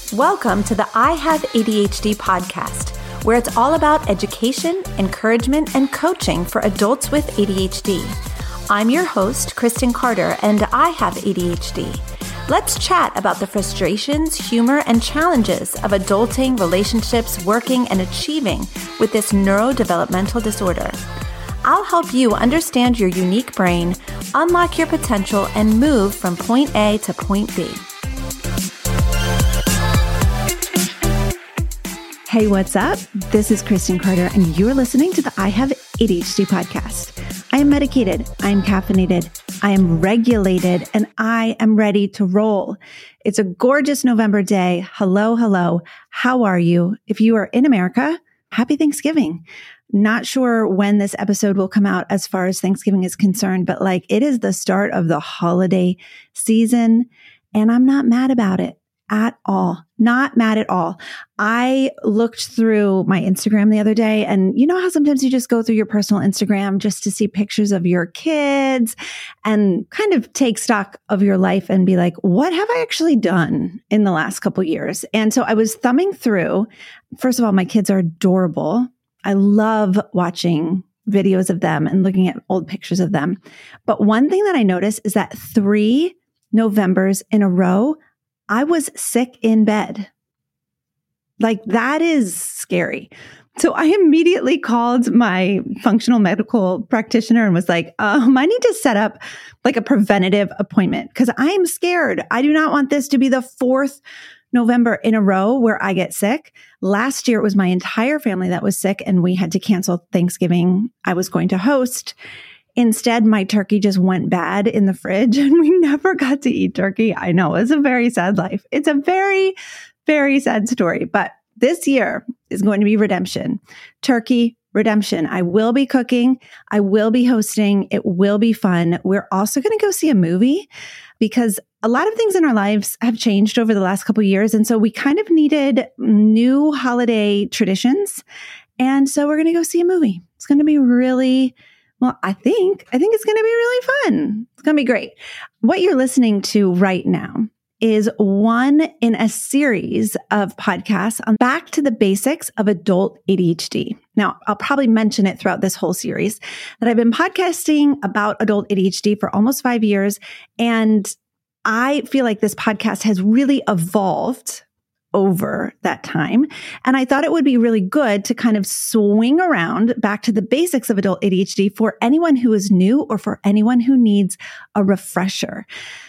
Welcome to the I Have ADHD podcast, where it's all about education, encouragement, and coaching for adults with ADHD. I'm your host, Kristen Carter, and I have ADHD. Let's chat about the frustrations, humor, and challenges of adulting, relationships, working, and achieving with this neurodevelopmental disorder. I'll help you understand your unique brain, unlock your potential, and move from point A to point B. Hey, what's up? This is Kristen Carter, and you're listening to the I Have ADHD podcast. I am medicated, I am caffeinated, I am regulated, and I am ready to roll. It's a gorgeous November day. Hello, hello. How are you? If you are in America, happy Thanksgiving. Not sure when this episode will come out as far as Thanksgiving is concerned, but it is the start of the holiday season, and I'm not mad about it at all. Not mad at all. I looked through my Instagram the other day, and you know how sometimes you just go through your personal Instagram just to see pictures of your kids and kind of take stock of your life and be like, what have I actually done in the last couple of years? And so I was thumbing through. First of all, my kids are adorable. I love watching videos of them and looking at old pictures of them. But one thing that I noticed is that 3 Novembers in a row, I was sick in bed. That is scary. So I immediately called my functional medical practitioner and was like, I need to set up a preventative appointment because I am scared. I do not want this to be the 4th November in a row where I get sick. Last year, it was my entire family that was sick and we had to cancel Thanksgiving I was going to host. Instead, my turkey just went bad in the fridge and we never got to eat turkey. I know, it's a very sad life. It's a very, very sad story. But this year is going to be redemption. Turkey, redemption. I will be cooking. I will be hosting. It will be fun. We're also going to go see a movie because a lot of things in our lives have changed over the last couple of years. And so we kind of needed new holiday traditions. And so we're going to go see a movie. It's going to be really I think it's going to be really fun. It's going to be great. What you're listening to right now is one in a series of podcasts on back to the basics of adult ADHD. Now, I'll probably mention it throughout this whole series that I've been podcasting about adult ADHD for almost 5 years. And I feel like this podcast has really evolved over that time. And I thought it would be really good to kind of swing around back to the basics of adult ADHD for anyone who is new or for anyone who needs a refresher.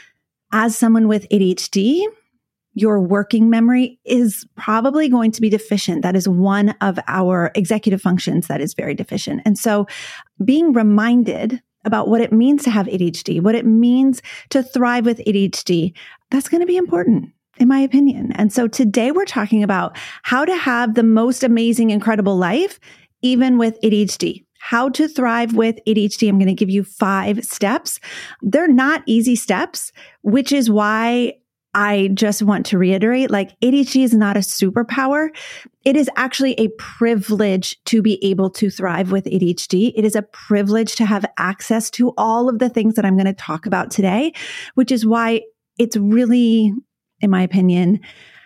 As someone with ADHD, your working memory is probably going to be deficient. That is one of our executive functions that is very deficient. And so being reminded about what it means to have ADHD, what it means to thrive with ADHD, that's going to be important, in my opinion. And so today we're talking about how to have the most amazing, incredible life, even with ADHD. How to thrive with ADHD. I'm going to give you 5 steps. They're not easy steps, which is why I just want to reiterate, ADHD is not a superpower. It is actually a privilege to be able to thrive with ADHD. It is a privilege to have access to all of the things that I'm going to talk about today, which is why it's really, in my opinion,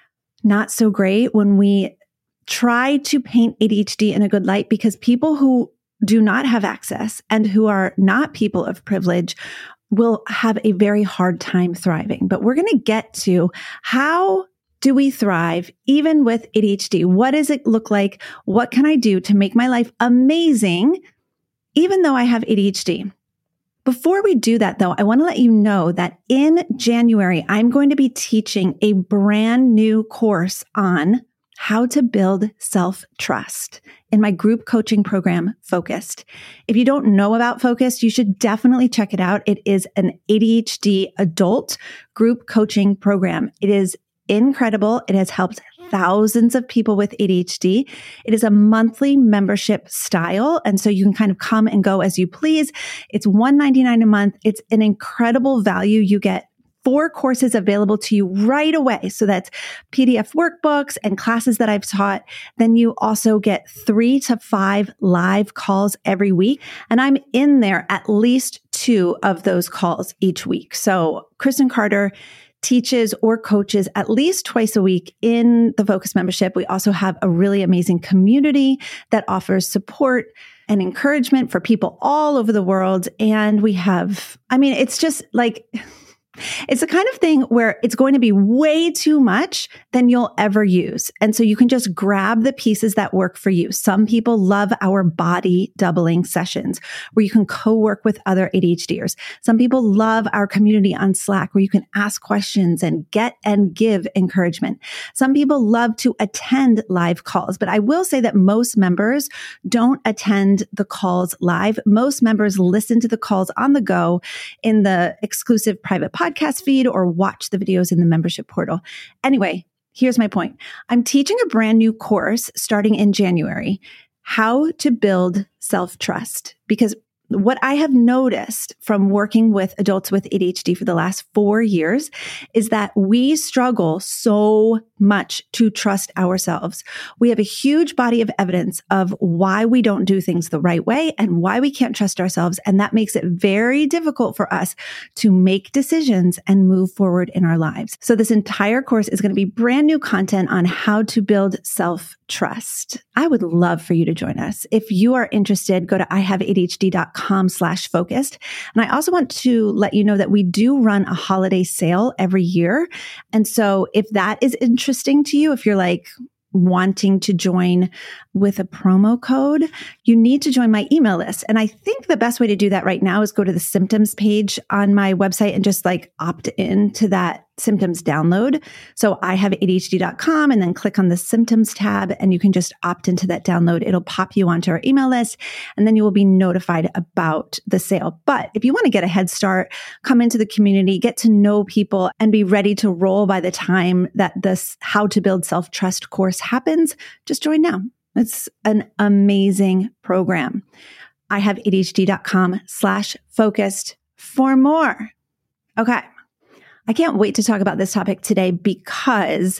not so great when we try to paint ADHD in a good light, because people who do not have access and who are not people of privilege will have a very hard time thriving. But we're going to get to how do we thrive even with ADHD? What does it look like? What can I do to make my life amazing even though I have ADHD? Before we do that, though, I want to let you know that in January, I'm going to be teaching a brand new course on how to build self-trust in my group coaching program, Focused. If you don't know about Focused, you should definitely check it out. It is an ADHD adult group coaching program. It is incredible. It has helped thousands of people with ADHD. It is a monthly membership style. And so you can kind of come and go as you please. It's $199 a month. It's an incredible value. You get 4 courses available to you right away. So that's PDF workbooks and classes that I've taught. Then you also get 3 to 5 live calls every week. And I'm in there at least 2 of those calls each week. So Kristen Carter teaches or coaches at least twice a week in the Focus membership. We also have a really amazing community that offers support and encouragement for people all over the world. And we have, it's just like, it's the kind of thing where it's going to be way too much than you'll ever use. And so you can just grab the pieces that work for you. Some people love our body doubling sessions where you can co-work with other ADHDers. Some people love our community on Slack where you can ask questions and get and give encouragement. Some people love to attend live calls, but I will say that most members don't attend the calls live. Most members listen to the calls on the go in the exclusive private podcast feed or watch the videos in the membership portal. Anyway, here's my point. I'm teaching a brand new course starting in January, how to build self-trust, because what I have noticed from working with adults with ADHD for the last 4 years is that we struggle so much to trust ourselves. We have a huge body of evidence of why we don't do things the right way and why we can't trust ourselves. And that makes it very difficult for us to make decisions and move forward in our lives. So this entire course is going to be brand new content on how to build self-trust. I would love for you to join us. If you are interested, go to ihaveadhd.com/focused. And I also want to let you know that we do run a holiday sale every year. And so if that is interesting to you, if you're like wanting to join with a promo code, you need to join my email list. And I think the best way to do that right now is go to the symptoms page on my website and just like opt in to that symptoms download. So ihaveadhd.com and then click on the symptoms tab and you can just opt into that download. It'll pop you onto our email list and then you will be notified about the sale. But if you want to get a head start, come into the community, get to know people and be ready to roll by the time that this How to Build Self-Trust course happens, just join now. It's an amazing program. ihaveadhd.com/focused for more. Okay. I can't wait to talk about this topic today because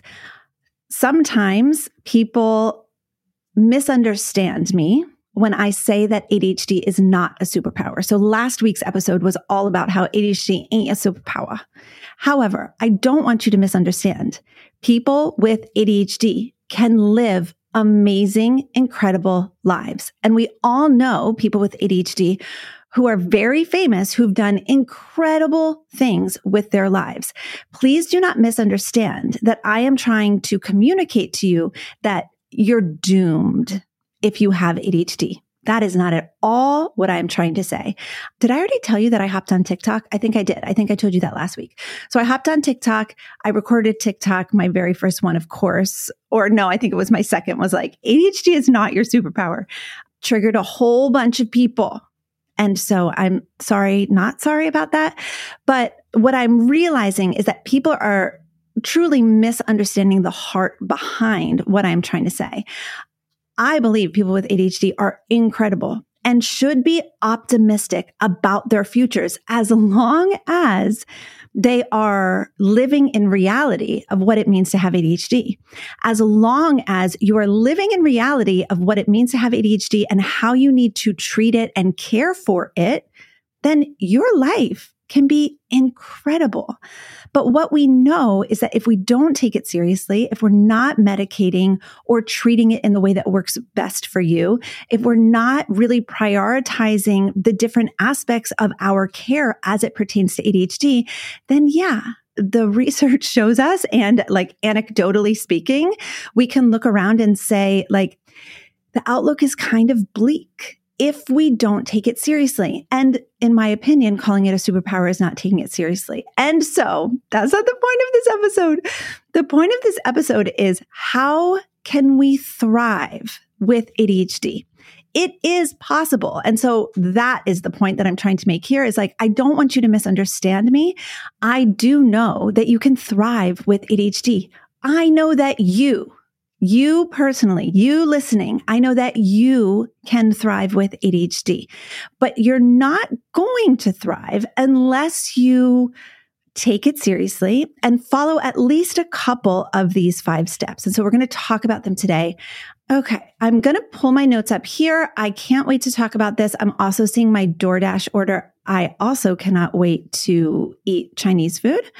sometimes people misunderstand me when I say that ADHD is not a superpower. So last week's episode was all about how ADHD ain't a superpower. However, I don't want you to misunderstand. People with ADHD can live amazing, incredible lives. And we all know people with ADHD who are very famous, who've done incredible things with their lives. Please do not misunderstand that I am trying to communicate to you that you're doomed if you have ADHD. That is not at all what I'm trying to say. Did I already tell you that I hopped on TikTok? I think I did. I think I told you that last week. So I hopped on TikTok. I recorded TikTok, my very first one, of course. Or no, I think it was my second, was like, ADHD is not your superpower. Triggered a whole bunch of people. And so I'm not sorry about that. But what I'm realizing is that people are truly misunderstanding the heart behind what I'm trying to say. I believe people with ADHD are incredible and should be optimistic about their futures as long as they are living in reality of what it means to have ADHD. As long as you are living in reality of what it means to have ADHD and how you need to treat it and care for it, then your life can be incredible. But what we know is that if we don't take it seriously, if we're not medicating or treating it in the way that works best for you, if we're not really prioritizing the different aspects of our care as it pertains to ADHD, then yeah, the research shows us, and like anecdotally speaking, we can look around and say like, the outlook is kind of bleak if we don't take it seriously. And in my opinion, calling it a superpower is not taking it seriously. And so that's not the point of this episode. The point of this episode is, how can we thrive with ADHD? It is possible. And so that is the point that I'm trying to make here, is like, I don't want you to misunderstand me. I do know that you can thrive with ADHD. I know that you personally, you listening, I know that you can thrive with ADHD, but you're not going to thrive unless you take it seriously and follow at least a couple of these 5 steps. And so we're going to talk about them today. Okay, I'm going to pull my notes up here. I can't wait to talk about this. I'm also seeing my DoorDash order. I also cannot wait to eat Chinese food.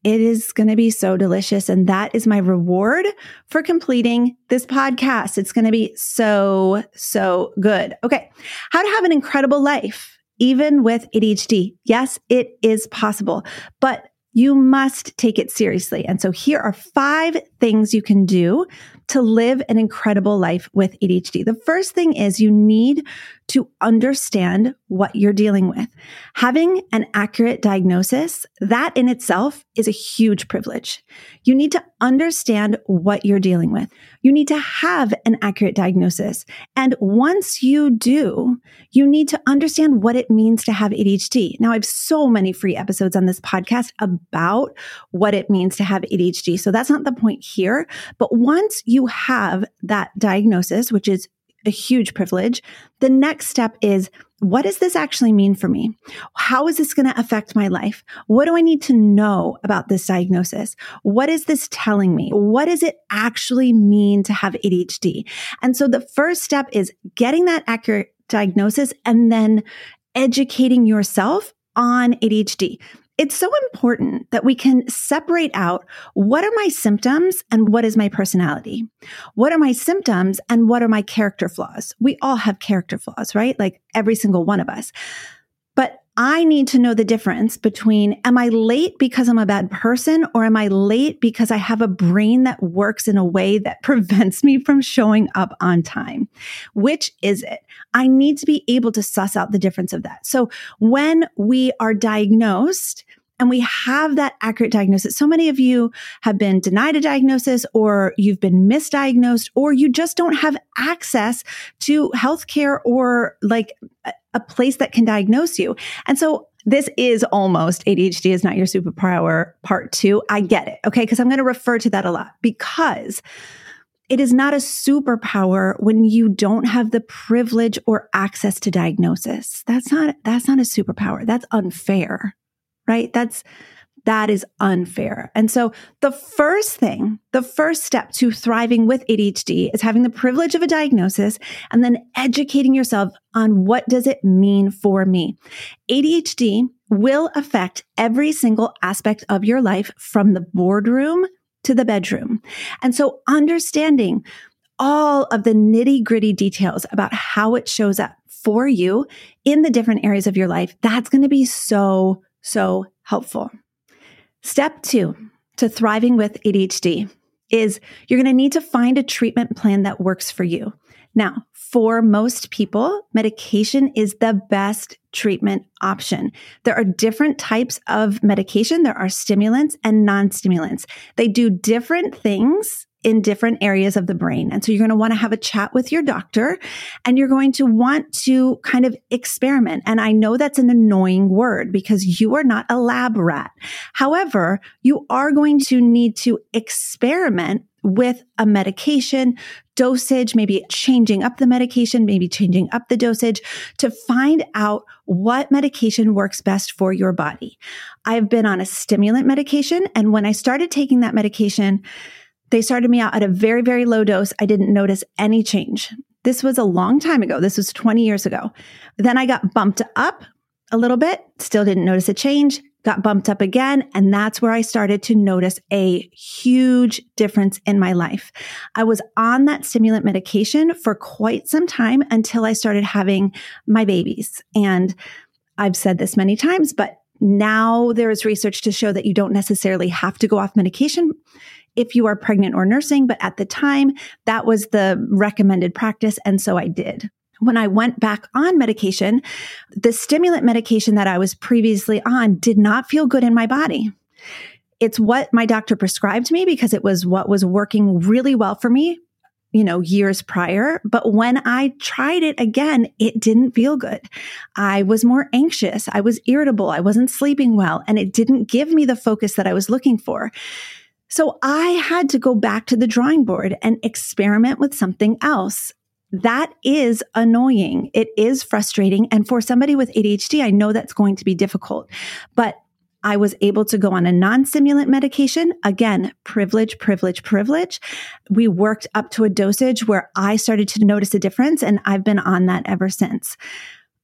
it is going to be so delicious. And that is my reward for completing this podcast. It's going to be so, so good. Okay. How to have an incredible life, even with ADHD. Yes, it is possible, but you must take it seriously. And so here are 5 things you can do to live an incredible life with ADHD. The first thing is you need to understand what you're dealing with. Having an accurate diagnosis, that in itself is a huge privilege. You need to understand what you're dealing with. You need to have an accurate diagnosis. And once you do, you need to understand what it means to have ADHD. Now, I have so many free episodes on this podcast about what it means to have ADHD. So that's not the point here. But once you have that diagnosis, which is a huge privilege, the next step is, what does this actually mean for me? How is this going to affect my life? What do I need to know about this diagnosis? What is this telling me? What does it actually mean to have ADHD? And so the first step is getting that accurate diagnosis and then educating yourself on ADHD. It's so important that we can separate out what are my symptoms and what is my personality. What are my symptoms and what are my character flaws? We all have character flaws, right? Like every single one of us. But I need to know the difference between, am I late because I'm a bad person, or am I late because I have a brain that works in a way that prevents me from showing up on time? Which is it? I need to be able to suss out the difference of that. So when we are diagnosed and we have that accurate diagnosis, so many of you have been denied a diagnosis, or you've been misdiagnosed, or you just don't have access to healthcare or like a place that can diagnose you. And so this is almost ADHD is not your superpower part 2. I get it. Okay. Because I'm going to refer to that a lot, because it is not a superpower when you don't have the privilege or access to diagnosis. That's not a superpower. That's unfair, right? That is unfair. And so the first step to thriving with ADHD is having the privilege of a diagnosis and then educating yourself on what does it mean for me. ADHD will affect every single aspect of your life, from the boardroom to the bedroom. And so understanding all of the nitty-gritty details about how it shows up for you in the different areas of your life, that's going to be so, so helpful. Step 2 to thriving with ADHD is you're going to need to find a treatment plan that works for you. Now, for most people, medication is the best treatment option. There are different types of medication. There are stimulants and non-stimulants. They do different things in different areas of the brain. And so you're going to want to have a chat with your doctor, and you're going to want to kind of experiment. And I know that's an annoying word because you are not a lab rat. However, you are going to need to experiment with a medication dosage, maybe changing up the medication, maybe changing up the dosage to find out what medication works best for your body. I've been on a stimulant medication, and when I started taking that medication, they started me out at a very, very low dose. I didn't notice any change. This was a long time ago. This was 20 years ago. Then I got bumped up a little bit, still didn't notice a change, got bumped up again. And that's where I started to notice a huge difference in my life. I was on that stimulant medication for quite some time until I started having my babies. And I've said this many times, but now there is research to show that you don't necessarily have to go off medication if you are pregnant or nursing. But at the time, that was the recommended practice. And so I did. When I went back on medication, the stimulant medication that I was previously on did not feel good in my body. It's what my doctor prescribed me because it was what was working really well for me, years prior. But when I tried it again, it didn't feel good. I was more anxious. I was irritable. I wasn't sleeping well, and it didn't give me the focus that I was looking for. So I had to go back to the drawing board and experiment with something else. That is annoying. It is frustrating. And for somebody with ADHD, I know that's going to be difficult. But I was able to go on a non-stimulant medication. Again, privilege. We worked up to a dosage where I started to notice a difference, and I've been on that ever since.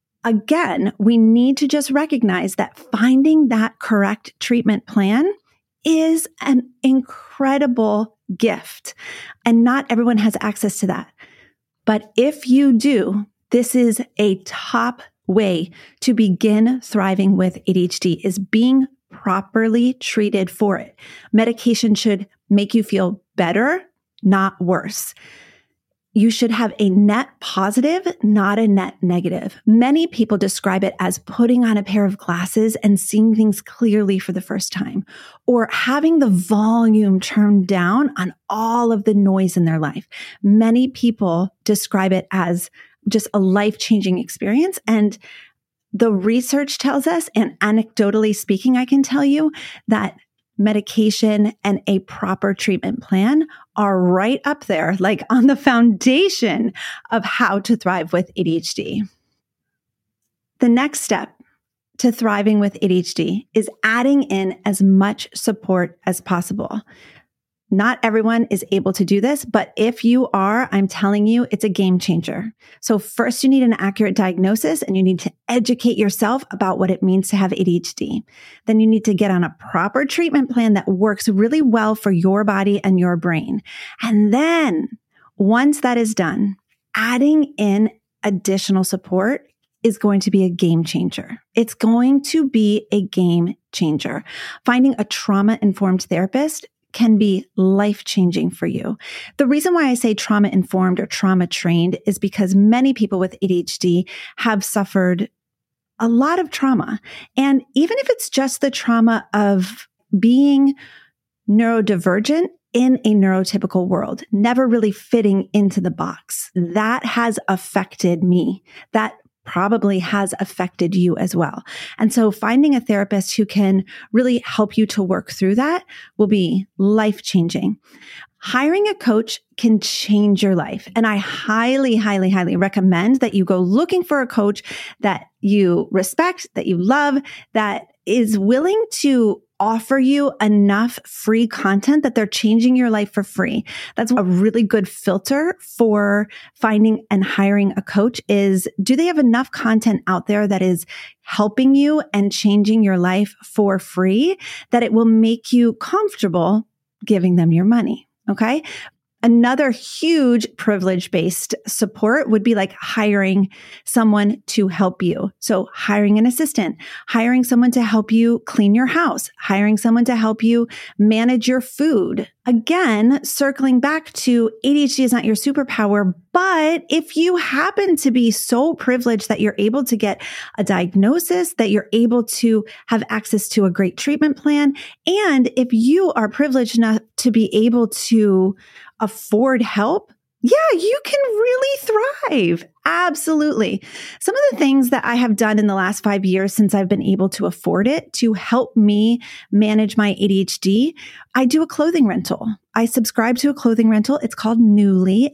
Again, we need to just recognize that finding that correct treatment plan is an incredible gift, and not everyone has access to that. But if you do, this is a top way to begin thriving with ADHD, is being properly treated for it. Medication should make you feel better, not worse. You should have a net positive, not a net negative. Many people describe it as putting on a pair of glasses and seeing things clearly for the first time, or having the volume turned down on all of the noise in their life. Many people describe it as just a life-changing experience. And the research tells us, and anecdotally speaking, I can tell you that medication and a proper treatment plan are right up there, like on the foundation of how to thrive with ADHD. The next step to thriving with ADHD is adding in as much support as possible. Not everyone is able to do this, but if you are, I'm telling you, it's a game changer. So first you need an accurate diagnosis, and you need to educate yourself about what it means to have ADHD. Then you need to get on a proper treatment plan that works really well for your body and your brain. And then once that is done, adding in additional support is going to be a game changer. It's going to be a game changer. Finding a trauma-informed therapist can be life-changing for you. The reason why I say trauma-informed or trauma-trained is because many people with ADHD have suffered a lot of trauma. And even if it's just the trauma of being neurodivergent in a neurotypical world, never really fitting into the box, that has affected me. That probably has affected you as well. And so finding a therapist who can really help you to work through that will be life-changing. Hiring a coach can change your life. And I highly, highly, highly recommend that you go looking for a coach that you respect, that you love, that is willing to offer you enough free content that they're changing your life for free. That's a really good filter for finding and hiring a coach is, do they have enough content out there that is helping you and changing your life for free, that it will make you comfortable giving them your money? Okay. Another huge privilege-based support would be like hiring someone to help you. So hiring an assistant, hiring someone to help you clean your house, hiring someone to help you manage your food. Again, circling back to ADHD is not your superpower, but if you happen to be so privileged that you're able to get a diagnosis, that you're able to have access to a great treatment plan, and if you are privileged enough to be able to afford help, yeah, you can really thrive. Absolutely. Some of the things that I have done in the last 5 years since I've been able to afford it to help me manage my ADHD, I do a clothing rental. I subscribe to a clothing rental. It's called Nuuly,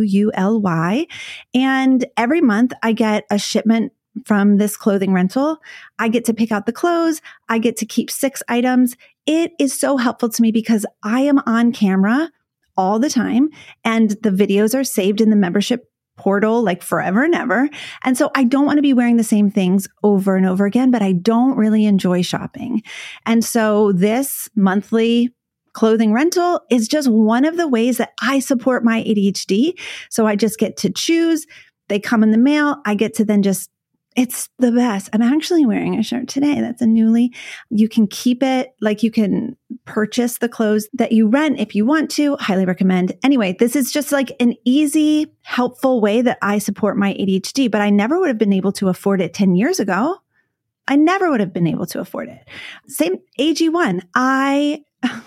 Nuuly. And every month I get a shipment from this clothing rental. I get to pick out the clothes. I get to keep 6 items. It is so helpful to me because I am on camera all the time, and the videos are saved in the membership portal like forever and ever. And so I don't want to be wearing the same things over and over again, but I don't really enjoy shopping. And so this monthly clothing rental is just one of the ways that I support my ADHD. So I just get to choose. They come in the mail. I get to then just, it's the best. I'm actually wearing a shirt today. That's a Nuuly. You can keep it, like you can purchase the clothes that you rent if you want to. Highly recommend. Anyway, this is just like an easy, helpful way that I support my ADHD, but I never would have been able to afford it 10 years ago. I never would have been able to afford it. Same AG1. I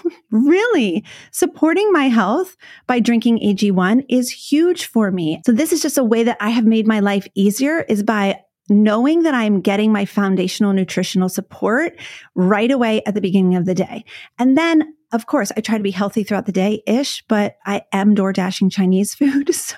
really supporting my health by drinking AG1 is huge for me. So this is just a way that I have made my life easier, is by knowing that I'm getting my foundational nutritional support right away at the beginning of the day. And then, of course, I try to be healthy throughout the day-ish, but I am door dashing Chinese food. So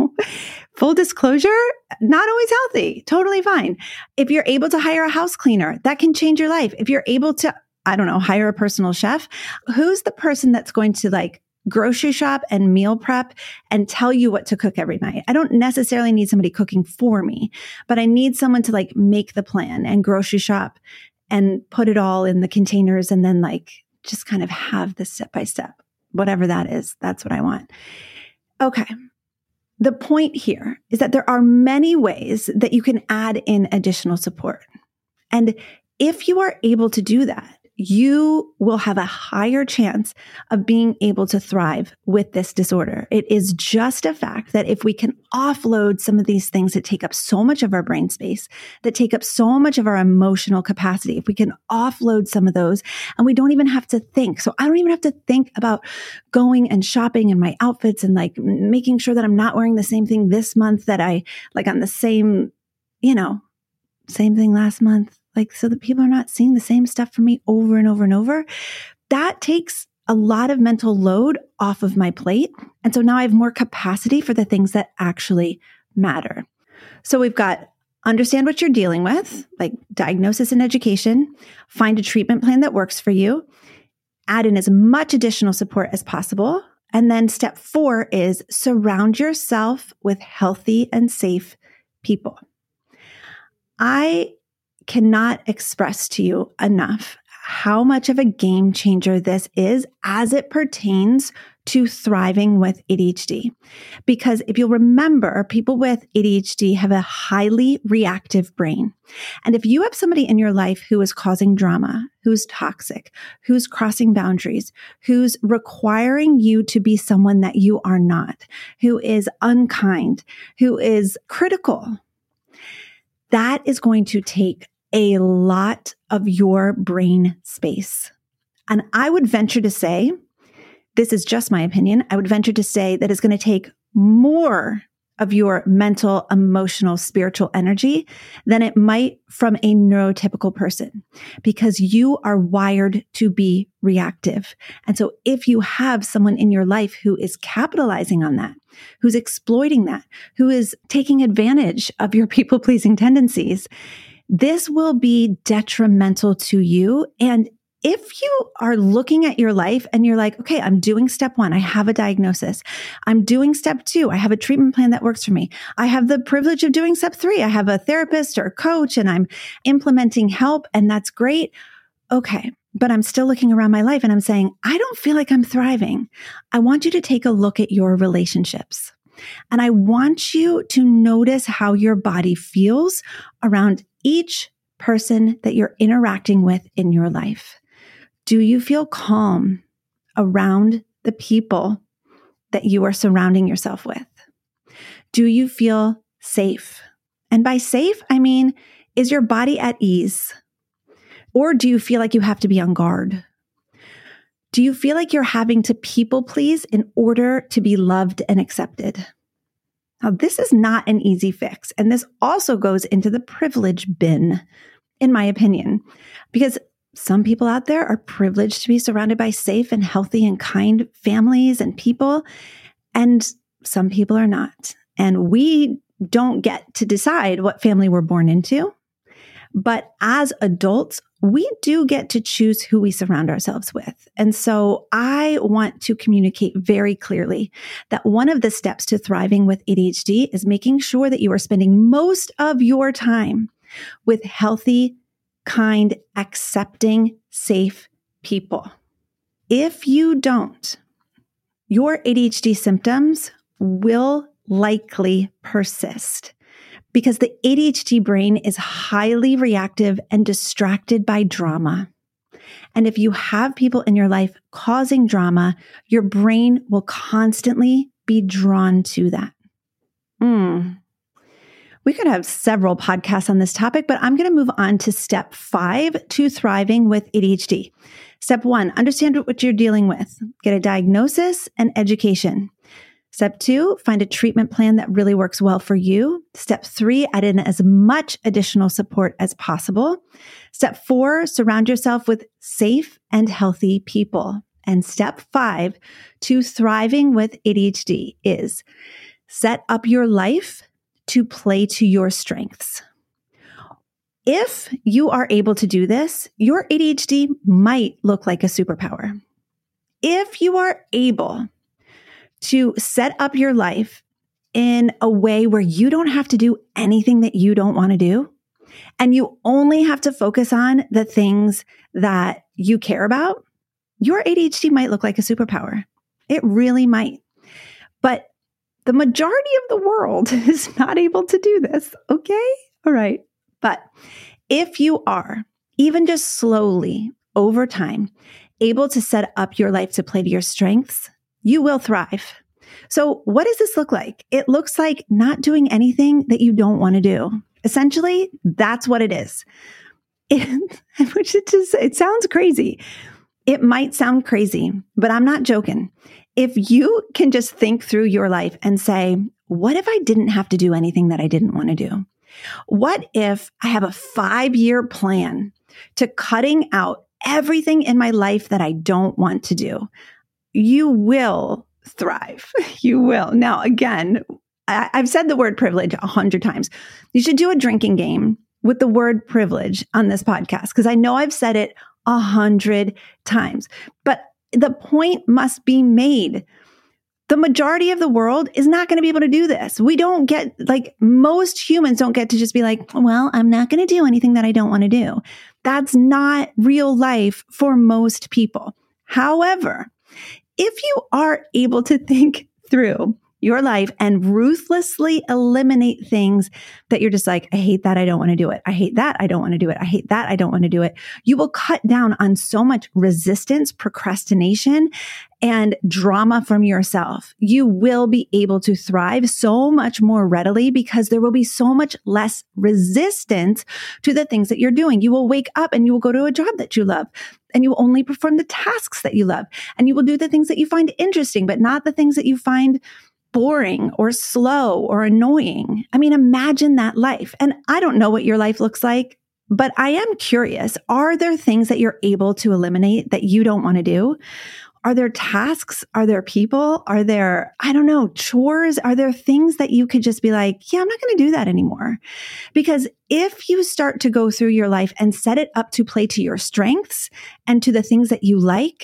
full disclosure, not always healthy, totally fine. If you're able to hire a house cleaner, that can change your life. If you're able to, I don't know, hire a personal chef, who's the person that's going to like grocery shop and meal prep and tell you what to cook every night? I don't necessarily need somebody cooking for me, but I need someone to like make the plan and grocery shop and put it all in the containers and then like just kind of have this step by step, whatever that is. That's what I want. Okay. The point here is that there are many ways that you can add in additional support. And if you are able to do that, you will have a higher chance of being able to thrive with this disorder. It is just a fact that if we can offload some of these things that take up so much of our brain space, that take up so much of our emotional capacity, if we can offload some of those and we don't even have to think. So I don't even have to think about going and shopping in my outfits and like making sure that I'm not wearing the same thing this month that I like on the same, same thing last month. Like, so that people are not seeing the same stuff from me over and over and over. That takes a lot of mental load off of my plate. And so now I have more capacity for the things that actually matter. So we've got understand what you're dealing with, like diagnosis and education, find a treatment plan that works for you, add in as much additional support as possible. And then step 4 is surround yourself with healthy and safe people. I cannot express to you enough how much of a game changer this is as it pertains to thriving with ADHD. Because if you'll remember, people with ADHD have a highly reactive brain. And if you have somebody in your life who is causing drama, who's toxic, who's crossing boundaries, who's requiring you to be someone that you are not, who is unkind, who is critical, that is going to take a lot of your brain space. And I would venture to say, this is just my opinion, I would venture to say that it's going to take more of your mental, emotional, spiritual energy than it might from a neurotypical person, because you are wired to be reactive. And so if you have someone in your life who is capitalizing on that, who's exploiting that, who is taking advantage of your people-pleasing tendencies, this will be detrimental to you. And if you are looking at your life and you're like, okay, I'm doing step 1, I have a diagnosis. I'm doing step 2, I have a treatment plan that works for me. I have the privilege of doing step 3, I have a therapist or a coach and I'm implementing help, and that's great. Okay, but I'm still looking around my life and I'm saying, I don't feel like I'm thriving. I want you to take a look at your relationships. And I want you to notice how your body feels around each person that you're interacting with in your life. Do you feel calm around the people that you are surrounding yourself with? Do you feel safe? And by safe, I mean, is your body at ease? Or do you feel like you have to be on guard? Do you feel like you're having to people please in order to be loved and accepted? Now, this is not an easy fix. And this also goes into the privilege bin, in my opinion, because some people out there are privileged to be surrounded by safe and healthy and kind families and people, and some people are not. And we don't get to decide what family we're born into. But as adults, we do get to choose who we surround ourselves with. And so I want to communicate very clearly that one of the steps to thriving with ADHD is making sure that you are spending most of your time with healthy, kind, accepting, safe people. If you don't, your ADHD symptoms will likely persist, because the ADHD brain is highly reactive and distracted by drama. And if you have people in your life causing drama, your brain will constantly be drawn to that. We could have several podcasts on this topic, but I'm going to move on to step 5 to thriving with ADHD. Step 1, understand what you're dealing with. Get a diagnosis and education. Step 2, find a treatment plan that really works well for you. Step 3, add in as much additional support as possible. Step 4, surround yourself with safe and healthy people. And step 5 to thriving with ADHD is set up your life to play to your strengths. If you are able to do this, your ADHD might look like a superpower. If you are able to set up your life in a way where you don't have to do anything that you don't want to do, and you only have to focus on the things that you care about, your ADHD might look like a superpower. It really might. But the majority of the world is not able to do this. Okay? All right. But if you are, even just slowly over time, able to set up your life to play to your strengths, you will thrive. So what does this look like? It looks like not doing anything that you don't want to do. Essentially, that's what it is. It sounds crazy. It might sound crazy, but I'm not joking. If you can just think through your life and say, what if I didn't have to do anything that I didn't want to do? What if I have a 5-year plan to cutting out everything in my life that I don't want to do? You will thrive. You will. Now, again, I've said the word privilege 100 times. You should do a drinking game with the word privilege on this podcast, because I know I've said it 100 times, but the point must be made. The majority of the world is not going to be able to do this. We don't get, like, most humans don't get to just be like, well, I'm not going to do anything that I don't want to do. That's not real life for most people. However, if you are able to think through your life and ruthlessly eliminate things that you're just like, I hate that, I don't want to do it. I hate that, I don't want to do it. I hate that, I don't want to do it. You will cut down on so much resistance, procrastination, and drama from yourself. You will be able to thrive so much more readily because there will be so much less resistance to the things that you're doing. You will wake up and you will go to a job that you love, and you will only perform the tasks that you love, and you will do the things that you find interesting, but not the things that you find boring or slow or annoying. I mean, imagine that life. And I don't know what your life looks like, but I am curious. Are there things that you're able to eliminate that you don't want to do? Are there tasks? Are there people? Are there, I don't know, chores? Are there things that you could just be like, yeah, I'm not going to do that anymore? Because if you start to go through your life and set it up to play to your strengths and to the things that you like,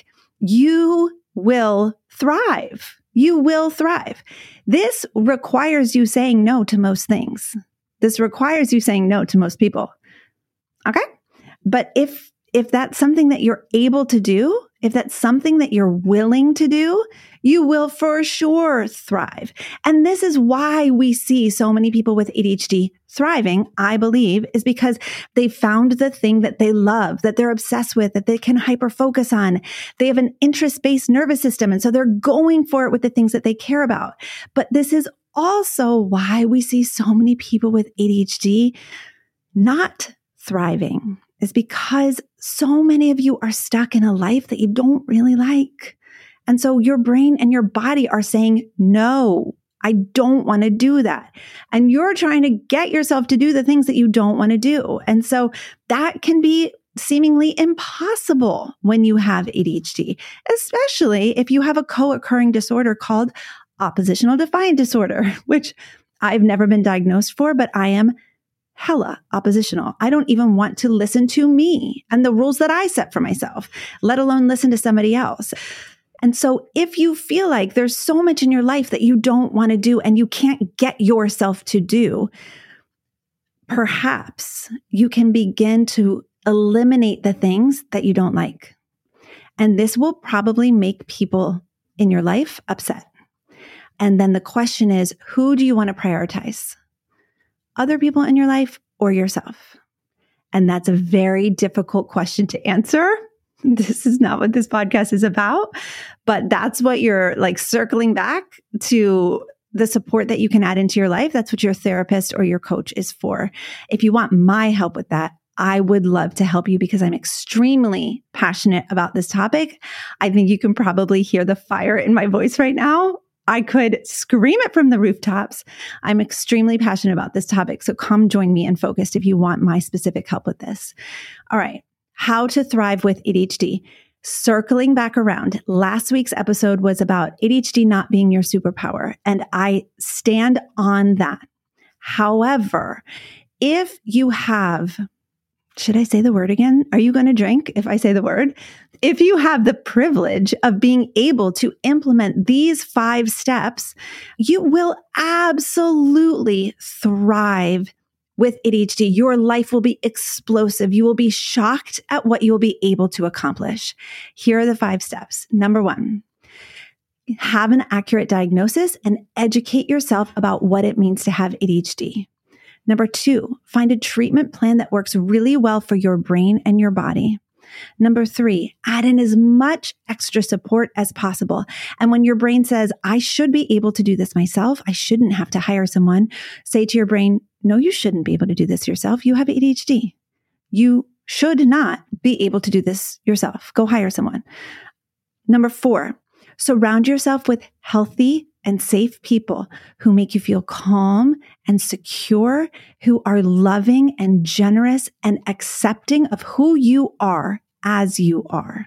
you will thrive. You will thrive. This requires you saying no to most things. This requires you saying no to most people. Okay? But if that's something that you're able to do, if that's something that you're willing to do, you will for sure thrive. And this is why we see so many people with ADHD thriving, I believe, is because they found the thing that they love, that they're obsessed with, that they can hyper focus on. They have an interest-based nervous system. And so they're going for it with the things that they care about. But this is also why we see so many people with ADHD not thriving, is because so many of you are stuck in a life that you don't really like. And so your brain and your body are saying, no, I don't want to do that. And you're trying to get yourself to do the things that you don't want to do. And so that can be seemingly impossible when you have ADHD, especially if you have a co-occurring disorder called oppositional defiant disorder, which I've never been diagnosed for, but I am hella oppositional. I don't even want to listen to me and the rules that I set for myself, let alone listen to somebody else. And so if you feel like there's so much in your life that you don't want to do and you can't get yourself to do, perhaps you can begin to eliminate the things that you don't like. And this will probably make people in your life upset. And then the question is, who do you want to prioritize? Other people in your life or yourself? And that's a very difficult question to answer. This is not what this podcast is about, but that's what you're like circling back to, the support that you can add into your life. That's what your therapist or your coach is for. If you want my help with that, I would love to help you because I'm extremely passionate about this topic. I think you can probably hear the fire in my voice right now. I could scream it from the rooftops. I'm extremely passionate about this topic. So come join me in Focused if you want my specific help with this. All right. How to thrive with ADHD. Circling back around, last week's episode was about ADHD not being your superpower, and I stand on that. However, if you have, should I say the word again? Are you going to drink if I say the word? If you have the privilege of being able to implement these 5 steps, you will absolutely thrive with ADHD, your life will be explosive. You will be shocked at what you will be able to accomplish. Here are the 5 steps. Number 1, have an accurate diagnosis and educate yourself about what it means to have ADHD. Number 2, find a treatment plan that works really well for your brain and your body. Number 3, add in as much extra support as possible. And when your brain says, I should be able to do this myself, I shouldn't have to hire someone, say to your brain, no, you shouldn't be able to do this yourself. You have ADHD. You should not be able to do this yourself. Go hire someone. Number 4, surround yourself with healthy and safe people who make you feel calm and secure, who are loving and generous and accepting of who you are as you are.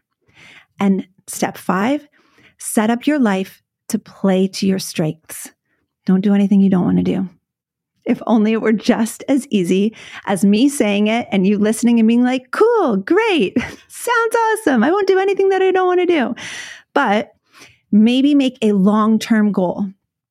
And step 5, set up your life to play to your strengths. Don't do anything you don't want to do. If only it were just as easy as me saying it and you listening and being like, cool, great, sounds awesome. I won't do anything that I don't want to do. But maybe make a long-term goal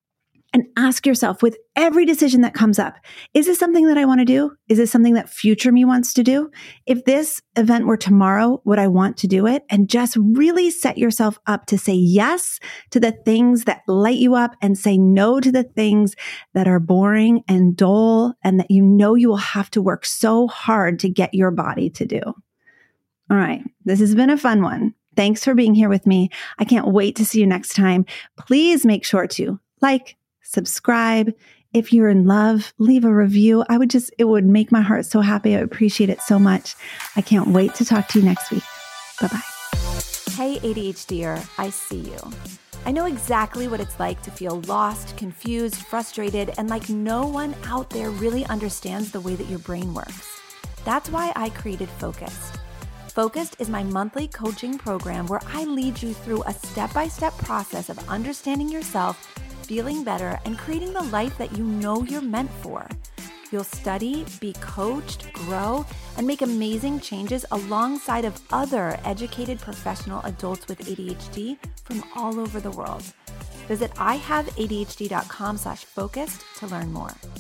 and ask yourself with every decision that comes up, is this something that I want to do? Is this something that future me wants to do? If this event were tomorrow, would I want to do it? And just really set yourself up to say yes to the things that light you up and say no to the things that are boring and dull and that you know you will have to work so hard to get your body to do. All right, this has been a fun one. Thanks for being here with me. I can't wait to see you next time. Please make sure to like, subscribe. If you're in love, leave a review. It would make my heart so happy. I appreciate it so much. I can't wait to talk to you next week. Bye-bye. Hey, ADHDer, I see you. I know exactly what it's like to feel lost, confused, frustrated, and like no one out there really understands the way that your brain works. That's why I created Focused. Focused is my monthly coaching program where I lead you through a step-by-step process of understanding yourself, feeling better, and creating the life that you know you're meant for. You'll study, be coached, grow, and make amazing changes alongside of other educated professional adults with ADHD from all over the world. Visit IHaveADHD.com/focused to learn more.